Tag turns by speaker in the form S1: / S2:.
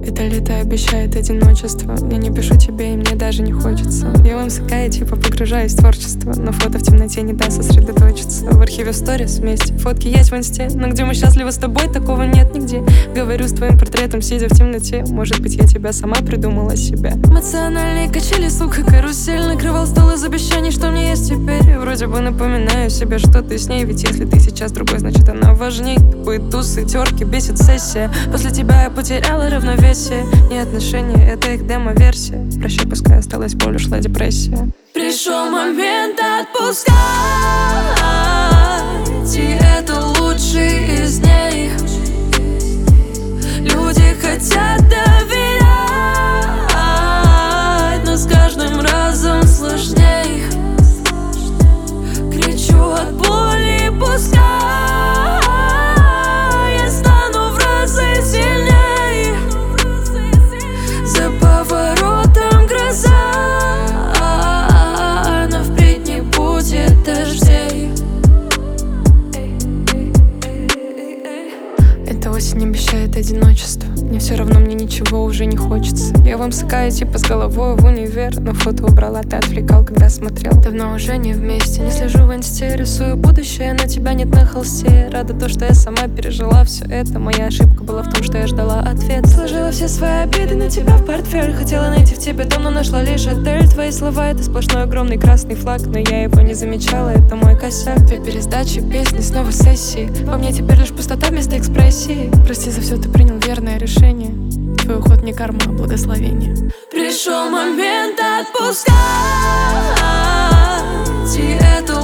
S1: Это лето обещает одиночество. Я не пишу тебе, и мне даже не хочется. Я в МСК и типа погружаюсь в творчество, но фото в темноте не даст сосредоточиться. В архиве сторис вместе, фотки есть в инсте, но где мы счастливы с тобой, такого нет нигде. Говорю с твоим портретом, сидя в темноте. Может быть, я тебя сама придумала себя. Эмоциональные качели, сука, карусель. Накрывал стол из обещаний, что мне есть теперь. Вроде бы напоминаю себе, что ты с ней. Ведь если ты сейчас другой, значит она важней. Тупые тусы, терки, бесит сессия. После тебя я потеряла равновесие. Не отношения, это их демо-версия. Прощай, пускай осталась боль, ушла депрессия.
S2: Пришел момент отпускать, и это лучший из дней. Люди хотят доверять, но с каждым разом сложней. Кричу от боли, пускай я стану в разы сильней. За поворотом гроза, но впредь не будет дождей.
S1: Эта осень обещает одиночество. Мне все равно, мне ничего уже не хочется. Я в МСК и типа с головой в универ, но фото убрала, ты отвлекал, когда смотрел. Давно уже не вместе, не слежу в инсте. Рисую будущее, но тебя нет на холсте. Рада то, что я сама пережила все это. Моя ошибка была в том, что я ждала ответ. Сложила все свои обиды на тебя в портфель. Хотела найти в тебе дом, но нашла лишь отель. Твои слова — это сплошной огромный красный флаг, но я его не замечала, это мой косяк. Две пересдачи, песни, снова сессии. Во мне теперь лишь пустота вместо экспрессии. Прости за все, ты принял верное решение. Твой уход не карма, а благословение.
S2: Пришел момент отпускать, и это